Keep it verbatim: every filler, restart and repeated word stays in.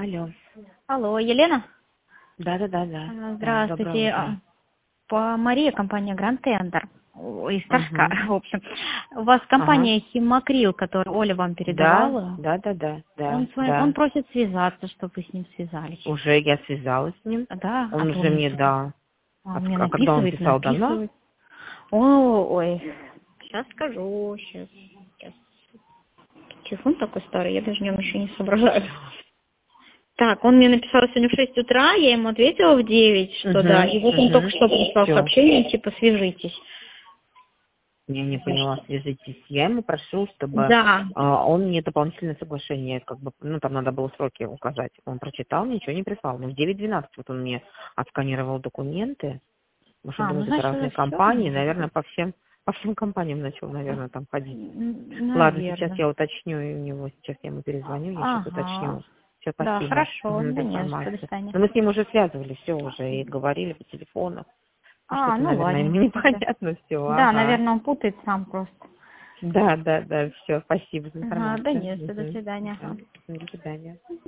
Алло. Алло, Елена? Да-да-да-да. А, Да, доброе Здравствуйте. А, утро. По Мария, компания Grand Tender. Из Торжка, Мгм. в общем. У вас Ага. компания Химакрил, которую Оля вам Да, передавала. да-да-да, да, Он, с вами- он да. просит связаться, чтобы вы с ним связались. Уже я связалась с ним. Да, а Он то он уже мне мне что-то... дал. А А, он мне а когда он написывает, писал, давно? написывает. О, ой. Сейчас скажу, сейчас. сейчас. Телефон такой старый, я даже в нем еще не соображаю. Так, он мне написал сегодня в шесть утра, я ему ответила в девять, что да. Угу, И вот он только угу. что прислал Все. сообщение, типа, свяжитесь. Я не поняла, свяжитесь. Я ему прошу, чтобы Да. а, он мне дополнительное соглашение, как бы, ну, там надо было сроки указать. Он прочитал, ничего не прислал. Но в девять двенадцать вот он мне отсканировал документы. Может, он А, ну думает, это значит уже разные все, компании. может Наверное, быть. по всем, по всем компаниям начал, наверное, там ходить. Ладно, сейчас Наверное. я уточню у него, сейчас я ему перезвоню, я сейчас Ага. уточню. Все, Да, спасибо. хорошо. Мгм, за Да нет, что, до информацию. свидания. Но мы с ним уже связывались, все уже, и говорили по телефону. Ну, А, что-то, ну наверное, ему ладненько тогда. непонятно все, Да, ага. наверное, он путает сам просто. Да, да, да, все, спасибо за Ага, да информацию. нет, что, до Мгм, свидания. Ага. мгм. До свидания.